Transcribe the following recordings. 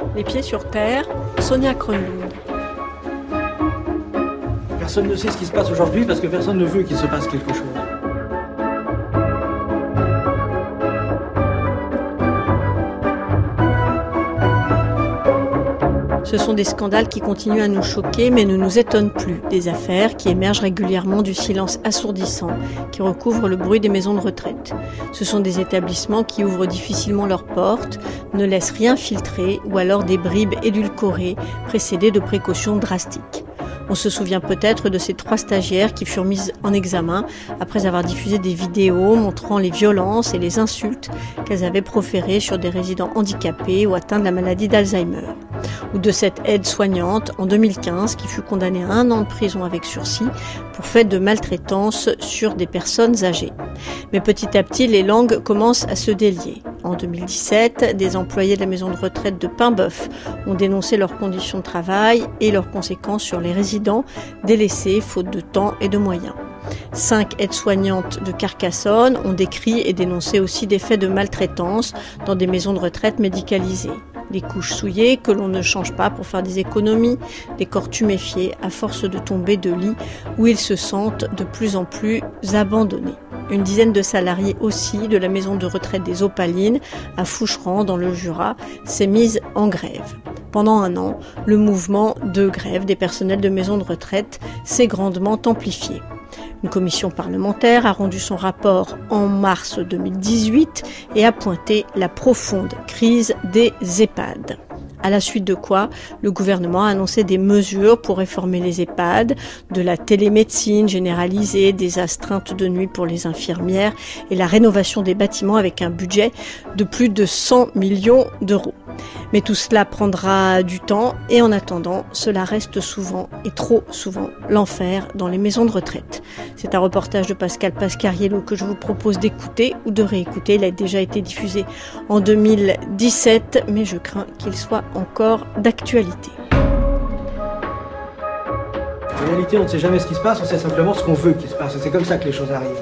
Les pieds sur terre, Sonia Kronlund. Personne ne sait ce qui se passe aujourd'hui parce que personne ne veut qu'il se passe quelque chose. Ce sont des scandales qui continuent à nous choquer mais ne nous étonnent plus. Des affaires qui émergent régulièrement du silence assourdissant qui recouvre le bruit des maisons de retraite. Ce sont des établissements qui ouvrent difficilement leurs portes, ne laissent rien filtrer ou alors des bribes édulcorées précédées de précautions drastiques. On se souvient peut-être de ces 3 stagiaires qui furent mises en examen après avoir diffusé des vidéos montrant les violences et les insultes qu'elles avaient proférées sur des résidents handicapés ou atteints de la maladie d'Alzheimer. Ou de cette aide-soignante en 2015 qui fut condamnée à 1 an de prison avec sursis pour fait de maltraitance sur des personnes âgées. Mais petit à petit, les langues commencent à se délier. En 2017, des employés de la maison de retraite de Paimboeuf ont dénoncé leurs conditions de travail et leurs conséquences sur les résidents délaissés faute de temps et de moyens. 5 aides-soignantes de Carcassonne ont décrit et dénoncé aussi des faits de maltraitance dans des maisons de retraite médicalisées. Des couches souillées que l'on ne change pas pour faire des économies, des corps tuméfiés à force de tomber de lit où ils se sentent de plus en plus abandonnés. Une dizaine de salariés aussi de la maison de retraite des Opalines à Foucheran dans le Jura s'est mise en grève. Pendant 1 an, le mouvement de grève des personnels de maisons de retraite s'est grandement amplifié. Une commission parlementaire a rendu son rapport en mars 2018 et a pointé la profonde crise des EHPAD. À la suite de quoi, le gouvernement a annoncé des mesures pour réformer les EHPAD, de la télémédecine généralisée, des astreintes de nuit pour les infirmières et la rénovation des bâtiments avec un budget de plus de 100 millions d'euros. Mais tout cela prendra du temps et en attendant, cela reste souvent et trop souvent l'enfer dans les maisons de retraite. C'est un reportage de Pascal Pascariello que je vous propose d'écouter ou de réécouter. Il a déjà été diffusé en 2017, mais je crains qu'il soit encore d'actualité. En réalité, on ne sait jamais ce qui se passe, on sait simplement ce qu'on veut qu'il se passe. C'est comme ça que les choses arrivent.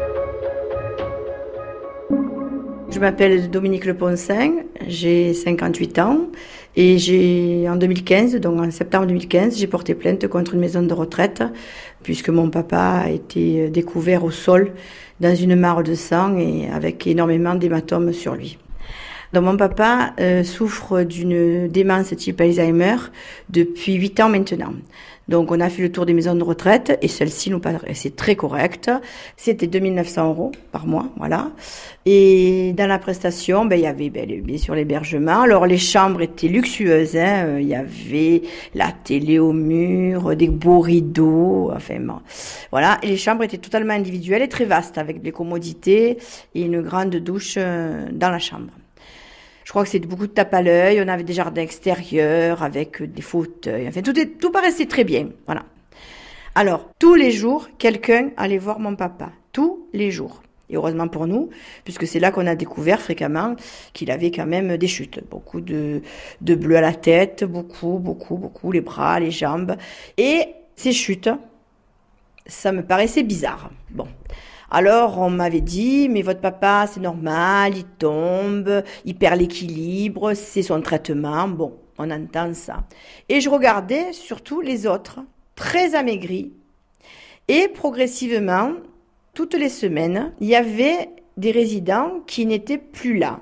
Je m'appelle Dominique Leponcin, j'ai 58 ans et en 2015, donc en septembre 2015, j'ai porté plainte contre une maison de retraite puisque mon papa a été découvert au sol dans une mare de sang et avec énormément d'hématomes sur lui. Donc mon papa souffre d'une démence type Alzheimer depuis 8 ans maintenant. Donc on a fait le tour des maisons de retraite et celle-ci nous paraissait très correcte. C'était 2 900 € par mois, voilà. Et dans la prestation, il y avait bien sûr l'hébergement. Alors les chambres étaient luxueuses, il y avait la télé au mur, des beaux rideaux, enfin bon. Voilà, et les chambres étaient totalement individuelles et très vastes avec des commodités et une grande douche dans la chambre. Je crois que c'était beaucoup de tape à l'œil. On avait des jardins extérieurs avec des fauteuils. Enfin, tout paraissait très bien. Voilà. Alors, tous les jours, quelqu'un allait voir mon papa. Tous les jours. Et heureusement pour nous, puisque c'est là qu'on a découvert fréquemment qu'il avait quand même des chutes. Beaucoup de bleu à la tête, beaucoup, les bras, les jambes. Et ces chutes, ça me paraissait bizarre. Bon. Alors, on m'avait dit, mais votre papa, c'est normal, il tombe, il perd l'équilibre, c'est son traitement. Bon, on entend ça. Et je regardais surtout les autres, très amaigris. Et progressivement, toutes les semaines, il y avait des résidents qui n'étaient plus là.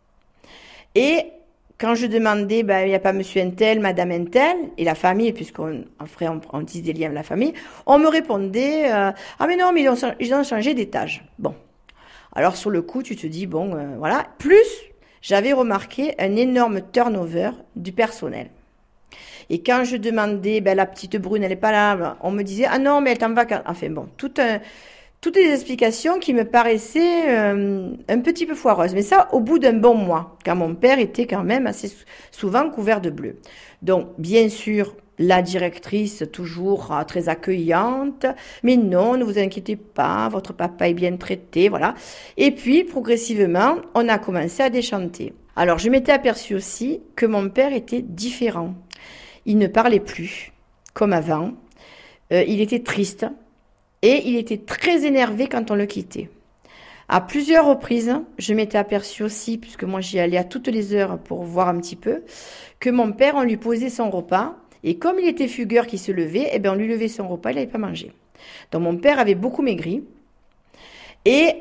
Et quand je demandais, il n'y a pas monsieur Untel, madame Untel, et la famille, puisqu'on tisse des liens avec la famille, on me répondait, ah mais non, mais ils ont changé d'étage. Bon. Alors sur le coup, tu te dis, voilà. Plus, j'avais remarqué un énorme turnover du personnel. Et quand je demandais, la petite brune, elle n'est pas là, on me disait, ah non, mais elle t'en va, enfin bon, toutes les explications qui me paraissaient un petit peu foireuses. Mais ça, au bout d'un bon mois, quand mon père était quand même assez souvent couvert de bleu. Donc, bien sûr, la directrice, toujours très accueillante. Mais non, ne vous inquiétez pas, votre papa est bien traité, voilà. Et puis, progressivement, on a commencé à déchanter. Alors, je m'étais aperçue aussi que mon père était différent. Il ne parlait plus, comme avant. Il était triste. Et il était très énervé quand on le quittait. À plusieurs reprises, je m'étais aperçue aussi, puisque moi j'y allais à toutes les heures pour voir un petit peu, que mon père, on lui posait son repas, et comme il était fugueur qui se levait, eh bien on lui levait son repas, il n'avait pas mangé. Donc mon père avait beaucoup maigri, et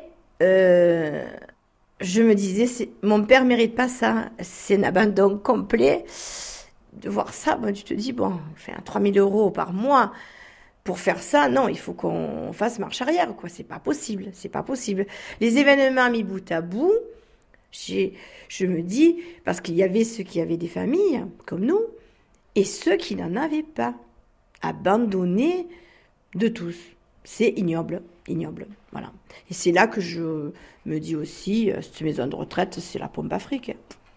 je me disais, mon père ne mérite pas ça, c'est un abandon complet. De voir ça, ben, tu te dis, bon, enfin, 3 000 € par mois, pour faire ça, non, il faut qu'on fasse marche arrière, quoi. C'est pas possible, c'est pas possible. Les événements mis bout à bout, je me dis, parce qu'il y avait ceux qui avaient des familles, comme nous, et ceux qui n'en avaient pas, abandonnés de tous. C'est ignoble, ignoble, voilà. Et c'est là que je me dis aussi, cette maison de retraite, c'est la pompe à fric.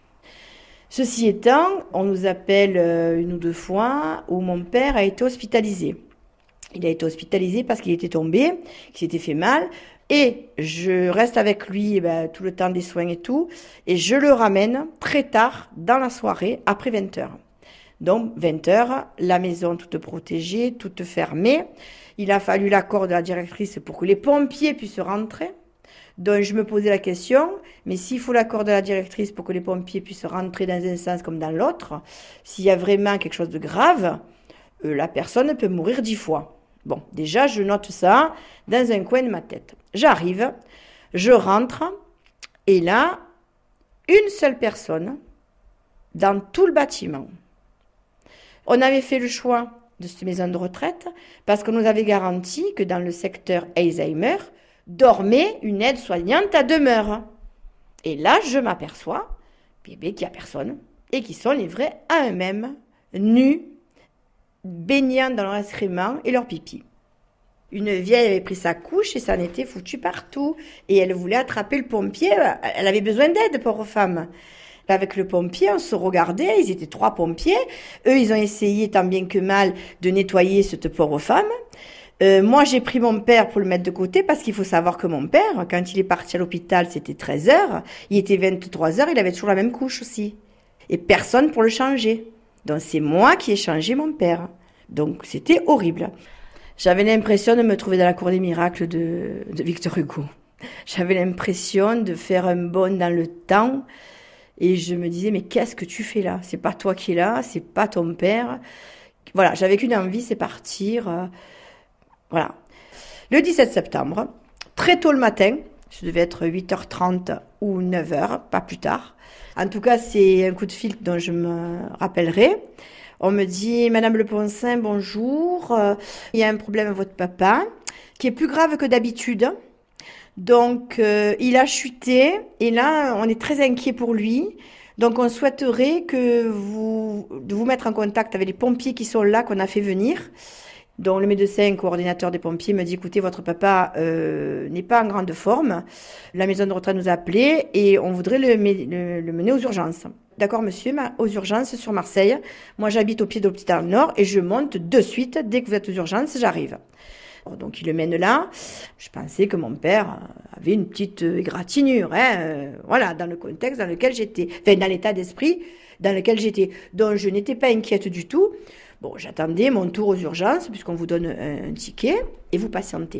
Ceci étant, on nous appelle 1 ou 2 fois où mon père a été hospitalisé. Il a été hospitalisé parce qu'il était tombé, qu'il s'était fait mal. Et je reste avec lui tout le temps des soins et tout. Et je le ramène très tard dans la soirée, après 20h. Donc 20h, la maison toute protégée, toute fermée. Il a fallu l'accord de la directrice pour que les pompiers puissent rentrer. Donc je me posais la question, mais s'il faut l'accord de la directrice pour que les pompiers puissent rentrer dans un sens comme dans l'autre, s'il y a vraiment quelque chose de grave, la personne peut mourir 10 fois. Bon, déjà, je note ça dans un coin de ma tête. J'arrive, je rentre, et là, une seule personne dans tout le bâtiment. On avait fait le choix de cette maison de retraite parce qu'on nous avait garanti que dans le secteur Alzheimer, dormait une aide-soignante à demeure. Et là, je m'aperçois qu'il n'y a personne et qu'ils sont livrés à eux-mêmes, nus, baignant dans leur excrément et leur pipi. Une vieille avait pris sa couche et ça en était foutu partout. Et elle voulait attraper le pompier. Elle avait besoin d'aide, pauvre femme. Avec le pompier, on se regardait. Ils étaient 3 pompiers. Eux, ils ont essayé tant bien que mal de nettoyer cette pauvre femme. Moi, j'ai pris mon père pour le mettre de côté parce qu'il faut savoir que mon père, quand il est parti à l'hôpital, c'était 13h. Il était 23h, il avait toujours la même couche aussi. Et personne pour le changer. Donc, c'est moi qui ai changé mon père. Donc, c'était horrible. J'avais l'impression de me trouver dans la cour des miracles de Victor Hugo. J'avais l'impression de faire un bond dans le temps. Et je me disais, mais qu'est-ce que tu fais là? C'est pas toi qui es là, c'est pas ton père. Voilà, j'avais qu'une envie, c'est partir. Voilà. Le 17 septembre, très tôt le matin, ça devait être 8h30 ou 9h, pas plus tard. En tout cas, c'est un coup de fil dont je me rappellerai. On me dit, Madame Le Poncin, bonjour. Il y a un problème à votre papa qui est plus grave que d'habitude. Donc, il a chuté et là, on est très inquiet pour lui. Donc, on souhaiterait de vous mettre en contact avec les pompiers qui sont là, qu'on a fait venir. Donc, le médecin coordinateur des pompiers me dit, écoutez, votre papa n'est pas en grande forme. La maison de retraite nous a appelés et on voudrait le mener aux urgences. D'accord, monsieur, aux urgences sur Marseille. Moi, j'habite au pied de l'hôpital Nord et je monte de suite. Dès que vous êtes aux urgences, j'arrive. Donc, il le mène là. Je pensais que mon père avait une petite égratignure, voilà, dans le contexte dans lequel j'étais. Enfin, dans l'état d'esprit dans lequel j'étais. Donc, je n'étais pas inquiète du tout. Bon, j'attendais mon tour aux urgences, puisqu'on vous donne un ticket, et vous patientez.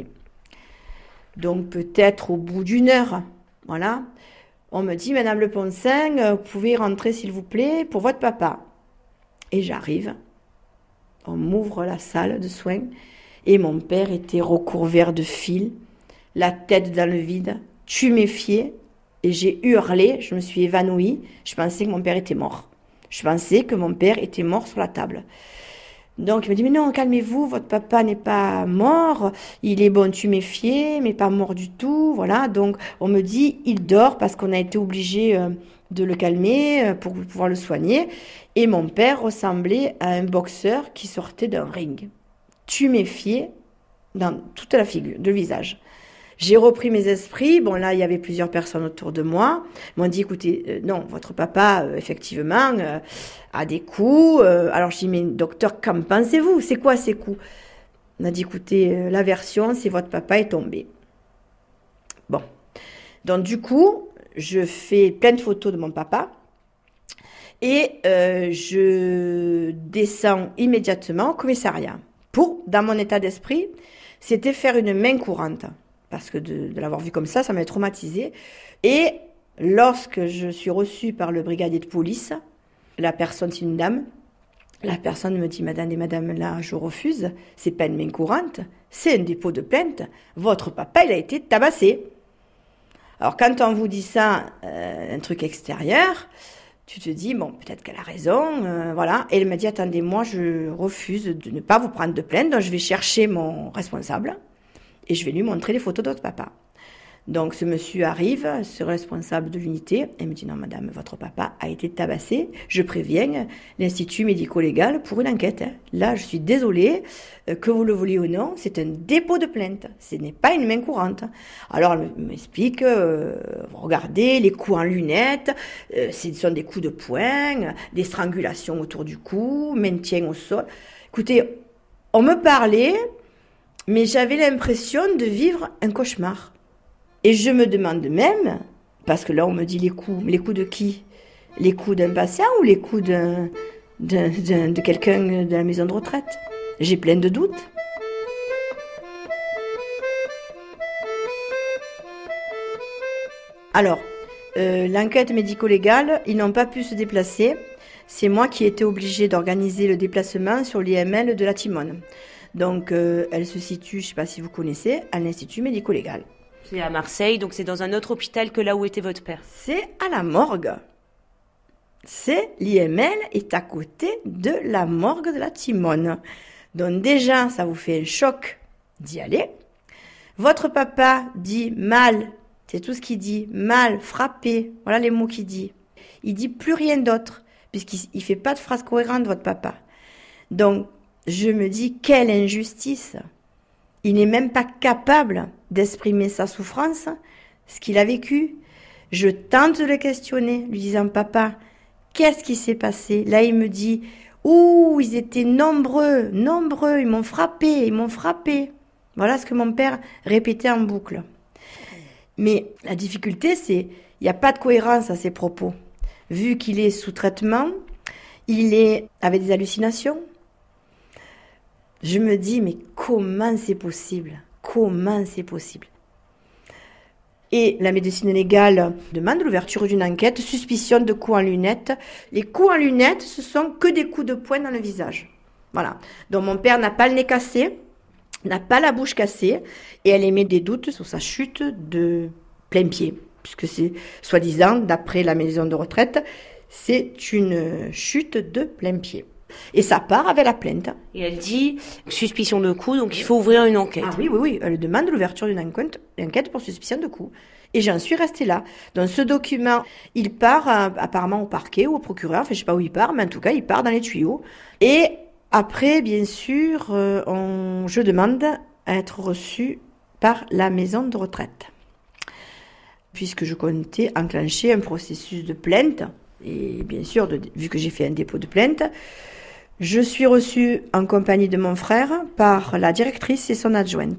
Donc, peut-être au bout d'1 heure, voilà, on me dit, Madame Le Poncin, vous pouvez rentrer, s'il vous plaît, pour votre papa. Et j'arrive, on m'ouvre la salle de soins, et mon père était recouvert de fil, la tête dans le vide, tuméfié, et j'ai hurlé, je me suis évanouie, je pensais que mon père était mort. Je pensais que mon père était mort sur la table. Donc il me dit, mais non, calmez-vous, votre papa n'est pas mort, il est bon tuméfié, mais pas mort du tout, voilà. Donc on me dit, il dort parce qu'on a été obligé de le calmer pour pouvoir le soigner. Et mon père ressemblait à un boxeur qui sortait d'un ring, tuméfié dans toute la figure, le visage. J'ai repris mes esprits. Bon, là, il y avait plusieurs personnes autour de moi. Ils m'ont dit, écoutez, non, votre papa, effectivement, a des coups. Alors, je dis, mais docteur, qu'en pensez-vous? C'est quoi ces coups? On m'a dit, écoutez, la version, c'est votre papa est tombé. Bon. Donc, du coup, je fais plein de photos de mon papa. Et je descends immédiatement au commissariat. Dans mon état d'esprit, c'était faire une main courante. parce que de l'avoir vu comme ça m'avait traumatisée. Et lorsque je suis reçue par le brigadier de police, la personne, c'est une dame, la personne me dit, madame, là, je refuse, c'est pas une main courante, c'est un dépôt de plainte, votre papa, il a été tabassé. Alors, quand on vous dit ça, un truc extérieur, tu te dis, bon, peut-être qu'elle a raison, voilà. Et elle m'a dit, attendez, moi, je refuse de ne pas vous prendre de plainte, donc je vais chercher mon responsable et je vais lui montrer les photos de votre papa. Donc, ce monsieur arrive, ce responsable de l'unité, et me dit, non, madame, votre papa a été tabassé. Je préviens l'Institut médico-légal pour une enquête. Là, je suis désolée, que vous le vouliez ou non, c'est un dépôt de plainte. Ce n'est pas une main courante. Alors, elle m'explique, regardez, les coups en lunettes, ce sont des coups de poing, des strangulations autour du cou, maintien au sol. Écoutez, on me parlait, mais j'avais l'impression de vivre un cauchemar. Et je me demande même, parce que là on me dit les coups de qui? Les coups d'un patient ou les coups de quelqu'un de la maison de retraite? J'ai plein de doutes. Alors, l'enquête médico-légale, ils n'ont pas pu se déplacer. C'est moi qui ai été obligée d'organiser le déplacement sur l'IML de la Timone. Donc, elle se situe, je ne sais pas si vous connaissez, à l'Institut médico-légal. C'est à Marseille, donc c'est dans un autre hôpital que là où était votre père. C'est à la morgue. L'IML est à côté de la morgue de la Timone. Donc déjà, ça vous fait un choc d'y aller. Votre papa dit mal, c'est tout ce qu'il dit, mal, frappé, voilà les mots qu'il dit. Il dit plus rien d'autre, puisqu'il fait pas de phrase cohérente, votre papa. Donc, je me dis, quelle injustice! Il n'est même pas capable d'exprimer sa souffrance, ce qu'il a vécu. Je tente de le questionner, lui disant, papa, qu'est-ce qui s'est passé? Là, il me dit, ouh, ils étaient nombreux, ils m'ont frappé. Voilà ce que mon père répétait en boucle. Mais la difficulté, c'est, il n'y a pas de cohérence à ses propos. Vu qu'il est sous traitement, il est avec des hallucinations. Je me dis, mais comment c'est possible? Et la médecine légale demande l'ouverture d'une enquête, suspicion de coups en lunettes. Les coups en lunettes, ce sont que des coups de poing dans le visage. Voilà. Donc mon père n'a pas le nez cassé, n'a pas la bouche cassée, et elle émet des doutes sur sa chute de plein pied. Puisque c'est, soi-disant, d'après la maison de retraite, c'est une chute de plein pied. Et ça part avec la plainte. Et elle dit suspicion de coup, donc il faut ouvrir une enquête. Ah oui. Elle demande l'ouverture d'une enquête pour suspicion de coup. Et j'en suis restée là. Dans ce document, il part apparemment au parquet ou au procureur. Enfin, je sais pas où il part, mais en tout cas, il part dans les tuyaux. Et après, bien sûr, je demande à être reçue par la maison de retraite. Puisque je comptais enclencher un processus de plainte. Et bien sûr, vu que j'ai fait un dépôt de plainte, je suis reçue en compagnie de mon frère par la directrice et son adjointe.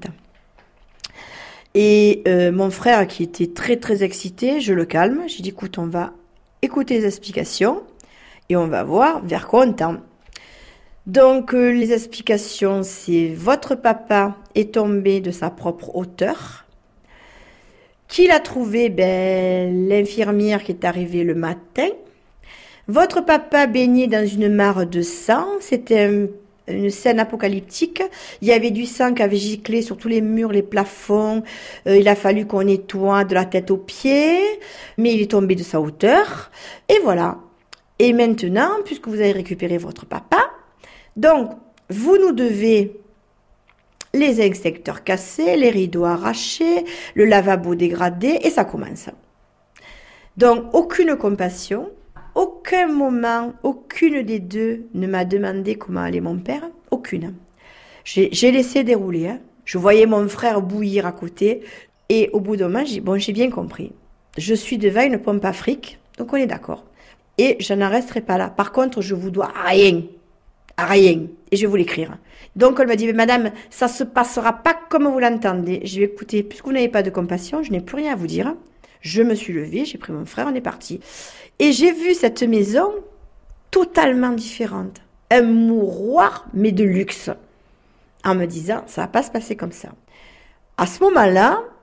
Et mon frère, qui était très très excité, je le calme. J'ai dit, écoute, on va écouter les explications et on va voir vers quoi on tend. Donc les explications, c'est votre papa est tombé de sa propre hauteur. Qui l'a trouvé? L'infirmière qui est arrivée le matin. Votre papa baignait dans une mare de sang. C'était une scène apocalyptique. Il y avait du sang qui avait giclé sur tous les murs, les plafonds. Il a fallu qu'on nettoie de la tête aux pieds. Mais il est tombé de sa hauteur. Et voilà. Et maintenant, puisque vous avez récupéré votre papa, donc, vous nous devez les extincteurs cassés, les rideaux arrachés, le lavabo dégradé, et ça commence. Donc, aucune compassion. Aucun moment, aucune des deux ne m'a demandé comment allait mon père. Aucune. J'ai laissé dérouler. Hein. Je voyais mon frère bouillir à côté. Et au bout d'un moment, j'ai bien compris. Je suis devant une pompe à fric, donc on est d'accord. Et je n'en resterai pas là. Par contre, je vous dois rien. Et je vais vous l'écrire. Donc, elle m'a dit, madame, ça se passera pas comme vous l'entendez. Je vais écouter, puisque vous n'avez pas de compassion, je n'ai plus rien à vous dire. Je me suis levée, j'ai pris mon frère, on est parti. Et j'ai vu cette maison totalement différente. Un mouroir, mais de luxe. En me disant, ça va pas se passer comme ça. À ce moment-là,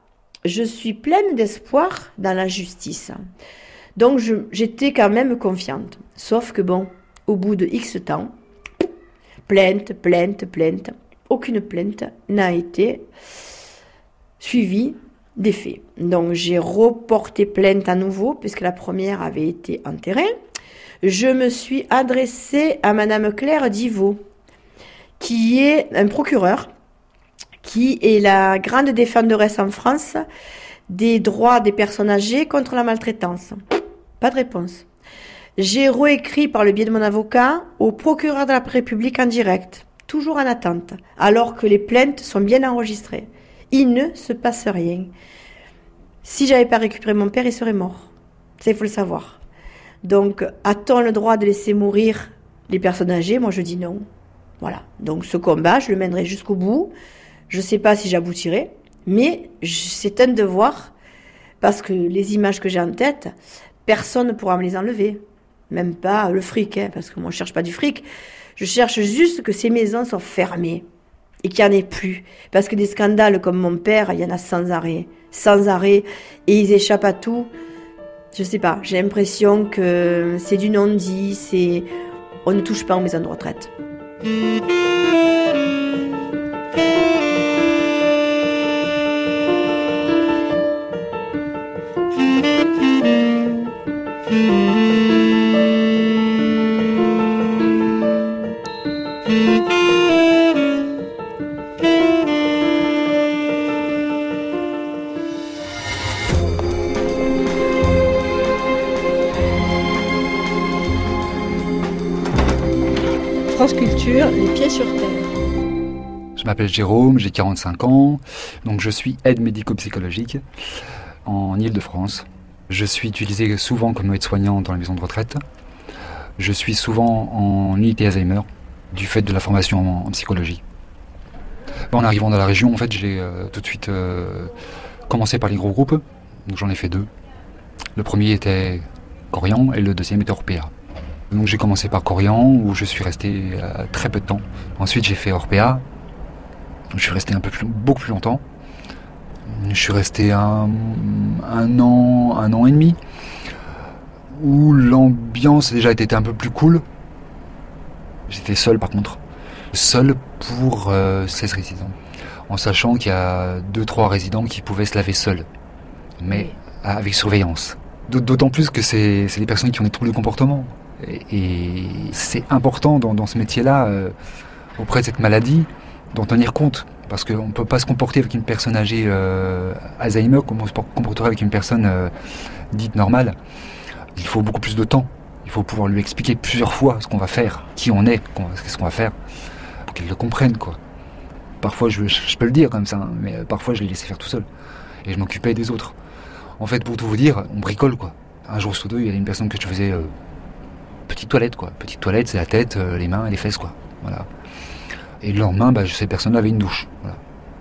Je suis pleine d'espoir dans la justice. Donc j'étais quand même confiante. Sauf que bon, au bout de X temps, plainte, aucune plainte n'a été suivie des faits. Donc j'ai reporté plainte à nouveau, puisque la première avait été enterrée. Je me suis adressée à Madame Claire Divot, qui est un procureur, qui est la grande défenderesse en France des droits des personnes âgées contre la maltraitance. Pas de réponse. J'ai réécrit par le biais de mon avocat au procureur de la République en direct, toujours en attente, alors que les plaintes sont bien enregistrées. Il ne se passe rien. Si j'avais pas récupéré mon père, il serait mort. Ça, il faut le savoir. Donc, a-t-on le droit de laisser mourir les personnes âgées ? Moi, je dis non. Voilà. Donc, ce combat, je le mènerai jusqu'au bout. Je sais pas si j'aboutirai, mais c'est un devoir, parce que les images que j'ai en tête, personne ne pourra me les enlever. Même pas le fric, parce que moi, je cherche pas du fric. Je cherche juste que ces maisons soient fermées et qu'il n'y en ait plus. Parce que des scandales comme mon père, il y en a sans arrêt, et ils échappent à tout. Je sais pas, j'ai l'impression que c'est du non-dit, on ne touche pas aux maisons de retraite. France Culture, les pieds sur terre. Je m'appelle Jérôme, j'ai 45 ans, donc je suis aide médico-psychologique en Île-de-France. Je suis utilisé souvent comme aide-soignant dans les maisons de retraite. Je suis souvent en unité Alzheimer, du fait de la formation en psychologie. En arrivant dans la région, en fait, j'ai tout de suite commencé par les gros groupes, donc j'en ai fait 2. Le premier était Corian et le deuxième était Orpea. Donc j'ai commencé par Corian, où je suis resté très peu de temps. Ensuite j'ai fait Orpea, je suis resté beaucoup plus longtemps. Je suis resté un an et demi, où l'ambiance déjà était un peu plus cool. J'étais seul par contre, seul pour 16 résidents, en sachant qu'il y a 2-3 résidents qui pouvaient se laver seuls, mais avec surveillance. D'autant plus que c'est des personnes qui ont des troubles de comportement. Et c'est important dans ce métier-là, auprès de cette maladie, d'en tenir compte. Parce qu'on ne peut pas se comporter avec une personne âgée Alzheimer comme on se comporterait avec une personne dite normale. Il faut beaucoup plus de temps. Il faut pouvoir lui expliquer plusieurs fois ce qu'on va faire, qui on est, qu'est-ce qu'on va faire, pour qu'elle le comprenne, quoi. Parfois, je peux le dire comme ça, mais parfois je les laissais faire tout seul. Et je m'occupais des autres. En fait, pour tout vous dire, on bricole, quoi. Un jour sur 2, il y a une personne que je faisais... petite toilette, quoi. Petite toilette, c'est la tête, les mains et les fesses, quoi. Voilà. Et le lendemain, cette personne avait une douche. Voilà.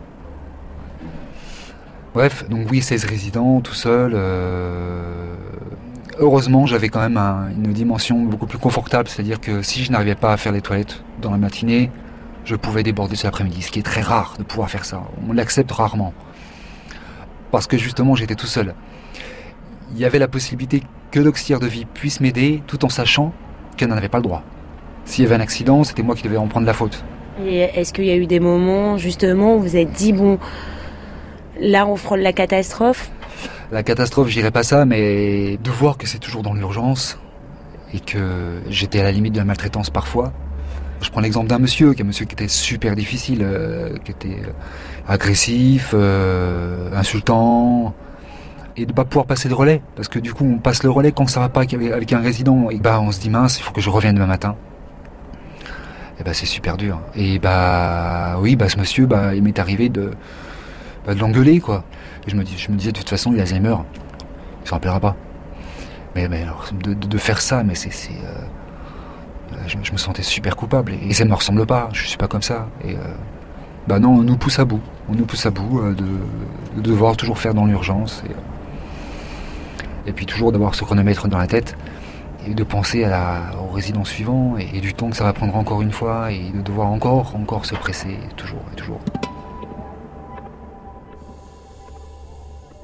Bref, donc oui, 16 résidents, tout seul. Heureusement, j'avais quand même une dimension beaucoup plus confortable, c'est-à-dire que si je n'arrivais pas à faire les toilettes dans la matinée, je pouvais déborder sur l'après-midi, ce qui est très rare de pouvoir faire ça. On l'accepte rarement. Parce que justement, j'étais tout seul. Il y avait la possibilité que l'auxiliaire de vie puisse m'aider, tout en sachant qu'elle n'en avait pas le droit. S'il y avait un accident, c'était moi qui devais en prendre la faute. Et est-ce qu'il y a eu des moments, justement, où vous vous êtes dit, bon, là, on frôle la catastrophe ? La catastrophe, je dirais pas ça, mais de voir que c'est toujours dans l'urgence et que j'étais à la limite de la maltraitance parfois. Je prends l'exemple d'un monsieur qui était super difficile, qui était agressif, insultant, et de pas pouvoir passer le relais, parce que du coup on passe le relais quand ça va pas avec un résident, et on se dit mince, il faut que je revienne demain matin. Et c'est super dur. Et oui, ce monsieur, il m'est arrivé de l'engueuler, quoi. Et je me disais de toute façon, il a Alzheimer, il s'en rappellera pas. Mais alors, de faire ça, mais je me sentais super coupable, et ça ne me ressemble pas, je suis pas comme ça. Et non, on nous pousse à bout de devoir toujours faire dans l'urgence, et puis toujours d'avoir ce chronomètre dans la tête, et de penser au résident suivant, et du temps que ça va prendre encore une fois, et de devoir encore se presser, toujours et toujours.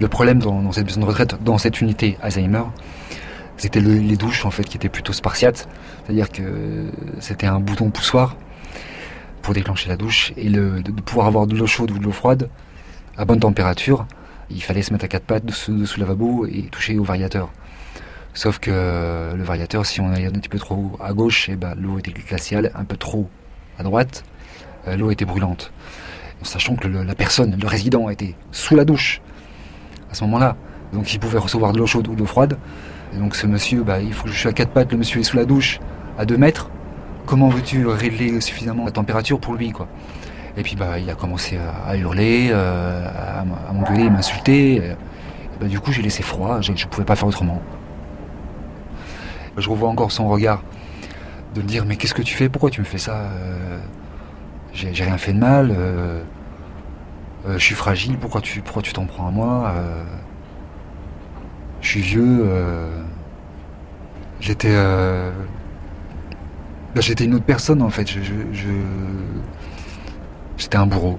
Le problème dans cette maison de retraite, dans cette unité Alzheimer, c'était les douches en fait qui étaient plutôt spartiates, c'est-à-dire que c'était un bouton poussoir pour déclencher la douche et de pouvoir avoir de l'eau chaude ou de l'eau froide à bonne température, il fallait se mettre à quatre pattes dessous le lavabo et toucher au variateur. Sauf que le variateur, si on allait un petit peu trop à gauche, l'eau était glaciale, un peu trop à droite, l'eau était brûlante. Sachant que la personne, le résident, était sous la douche à ce moment-là, donc il pouvait recevoir de l'eau chaude ou de l'eau froide. Et donc ce monsieur, il faut que je suis à quatre pattes, le monsieur est sous la douche à 2 mètres. Comment veux-tu régler suffisamment la température pour lui, quoi? Et puis il a commencé à hurler, à m'engueuler, m'insulter. Et du coup j'ai laissé froid, je ne pouvais pas faire autrement. Je revois encore son regard de me dire mais qu'est-ce que tu fais? Pourquoi tu me fais ça? J'ai rien fait de mal. Je suis fragile. Pourquoi tu t'en prends à moi? Je suis vieux. J'étais une autre personne en fait. J'étais un bourreau.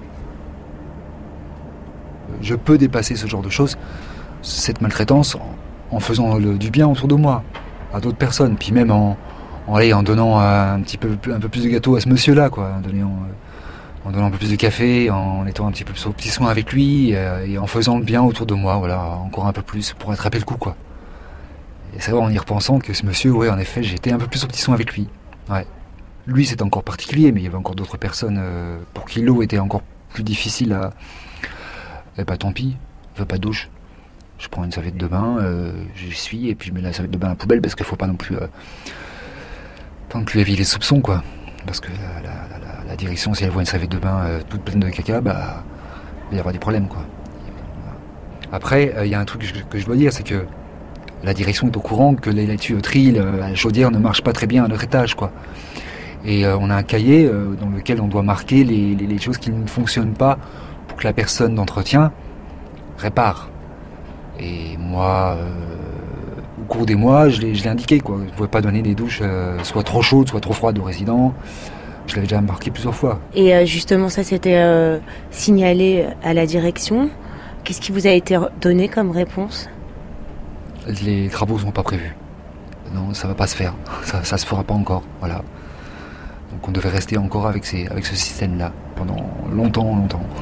Je peux dépasser ce genre de choses, cette maltraitance, en faisant du bien autour de moi, à d'autres personnes, puis même en donnant un peu plus de gâteau à ce monsieur-là, quoi, en donnant un peu plus de café, en étant un petit peu plus au petit soin avec lui, et en faisant le bien autour de moi, voilà, encore un peu plus pour attraper le coup, quoi. Et c'est vrai en y repensant que ce monsieur, ouais, en effet, j'étais un peu plus au petit soin avec lui. Ouais. Lui, c'était encore particulier, mais il y avait encore d'autres personnes pour qui l'eau était encore plus difficile à... tant pis, je veux pas de douche. Je prends une serviette de bain, j'essuie, et puis je mets la serviette de bain à la poubelle, parce qu'il faut pas non plus éveiller les soupçons, quoi. Parce que la direction, si elle voit une serviette de bain toute pleine de caca, il va y avoir des problèmes, quoi. Après, il y a un truc que je dois dire, c'est que la direction est au courant que la tuyauterie, la chaudière ne marche pas très bien à notre étage, quoi. Et on a un cahier dans lequel on doit marquer les choses qui ne fonctionnent pas pour que la personne d'entretien répare. Et moi, au cours des mois, je l'ai indiqué, quoi. Je ne pouvais pas donner des douches soit trop chaudes, soit trop froides aux résidents. Je l'avais déjà marqué plusieurs fois. Et justement, ça c'était signalé à la direction. Qu'est-ce qui vous a été donné comme réponse? Les travaux ne sont pas prévus. Non, ça ne va pas se faire. Ça ne se fera pas encore. Voilà. Donc on devait rester encore avec ce système-là pendant longtemps.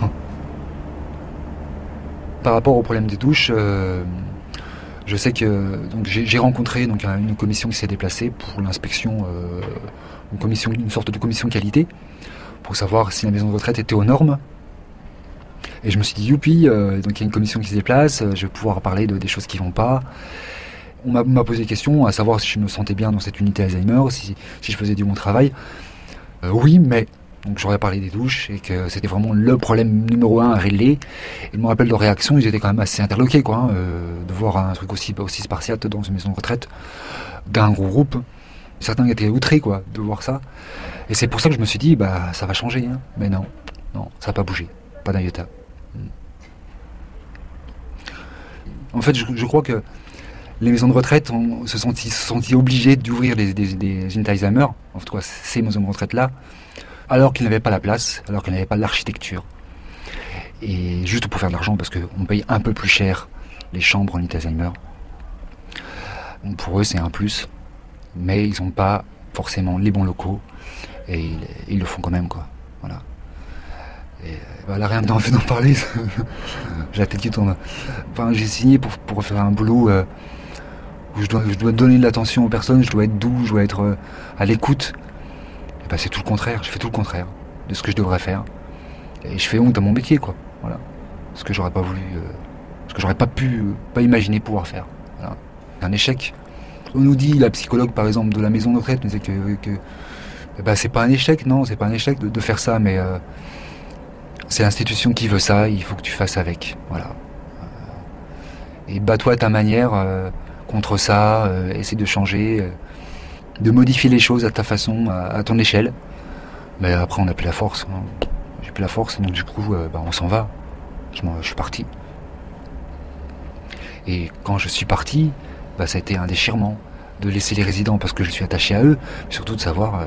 Par rapport au problème des douches, je sais que j'ai rencontré une commission qui s'est déplacée pour l'inspection, une sorte de commission qualité, pour savoir si la maison de retraite était aux normes. Et je me suis dit youpi, donc il y a une commission qui se déplace, je vais pouvoir parler des choses qui vont pas. On m'a posé des questions, à savoir si je me sentais bien dans cette unité Alzheimer, si je faisais du bon travail. Oui, mais donc j'aurais parlé des douches et que c'était vraiment le problème numéro 1 à régler. Et de mon rappel de réaction, ils étaient quand même assez interloqués, quoi, de voir un truc aussi spartiate dans une maison de retraite d'un gros groupe. Certains étaient outrés, quoi, de voir ça. Et c'est pour ça que je me suis dit, ça va changer, hein. Mais non, ça n'a pas bougé, pas d'un iota. En fait, je crois que les maisons de retraite se sont obligées d'ouvrir des unités Alzheimer, en tout cas ces maisons de retraite-là, alors qu'ils n'avaient pas la place, alors qu'ils n'avaient pas l'architecture. Et juste pour faire de l'argent, parce qu'on paye un peu plus cher les chambres en unité Alzheimer. Donc pour eux, c'est un plus, mais ils n'ont pas forcément les bons locaux, et ils le font quand même, quoi. Voilà. Et là, rien d'en parler, j'ai la tête qui tourne. Enfin, j'ai signé pour faire un boulot où je dois donner de l'attention aux personnes, je dois être doux, je dois être à l'écoute. Et c'est tout le contraire, je fais tout le contraire de ce que je devrais faire. Et je fais honte à mon métier, quoi. Voilà. Ce que j'aurais pas voulu, ce que j'aurais pas imaginer pouvoir faire. Voilà. Un échec. On nous dit, la psychologue par exemple de la maison de retraite, nous dit que c'est pas un échec, non, c'est pas un échec de faire ça, mais c'est l'institution qui veut ça, il faut que tu fasses avec. Voilà. Et bats-toi à ta manière contre ça, essaie de changer, de modifier les choses à ta façon, à ton échelle. Mais après, on n'a plus la force. Hein. J'ai plus la force, donc du coup, on s'en va. Je suis parti. Et quand je suis parti, ça a été un déchirement de laisser les résidents parce que je suis attaché à eux, mais surtout de savoir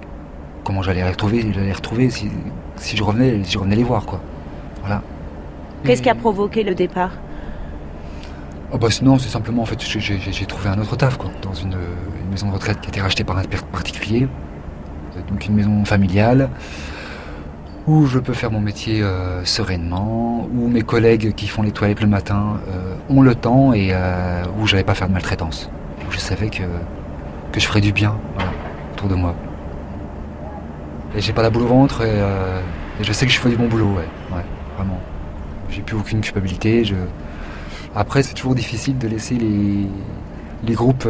comment j'allais les retrouver si je revenais les voir, quoi. Voilà. Qu'est-ce qui a provoqué le départ ? Non, c'est simplement, en fait, j'ai trouvé un autre taf, quoi, dans une maison de retraite qui a été rachetée par un particulier, donc une maison familiale, où je peux faire mon métier sereinement, où mes collègues qui font les toilettes le matin ont le temps et où je n'allais pas faire de maltraitance, où je savais que je ferais du bien, voilà, autour de moi. Et j'ai pas la boule au ventre et je sais que je fais du bon boulot, ouais, vraiment. J'ai plus aucune culpabilité. Après, c'est toujours difficile de laisser les groupes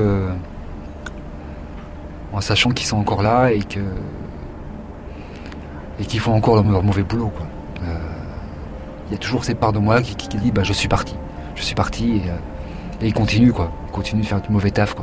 en sachant qu'ils sont encore là et qu'ils font encore leur mauvais boulot, quoi. Il y a toujours cette part de moi qui dit je suis parti. Je suis parti et ils continuent, quoi. Ils continuent de faire du mauvais taf, quoi.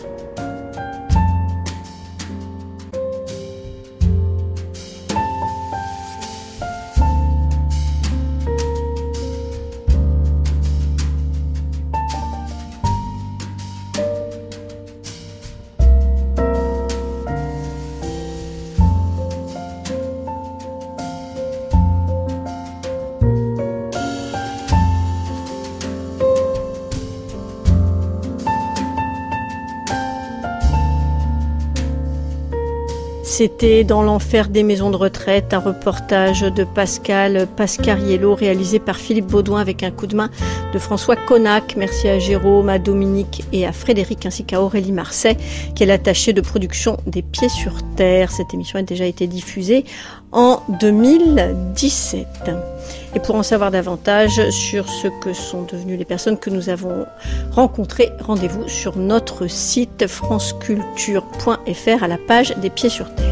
C'était Dans l'enfer des maisons de retraite, un reportage de Pascal Pascariello réalisé par Philippe Baudouin avec un coup de main de François Connac. Merci à Jérôme, à Dominique et à Frédéric ainsi qu'à Aurélie Marseille qui est l'attachée de production des Pieds sur Terre. Cette émission a déjà été diffusée en 2017. Et pour en savoir davantage sur ce que sont devenues les personnes que nous avons rencontrées, rendez-vous sur notre site franceculture.fr à la page des Pieds sur Terre.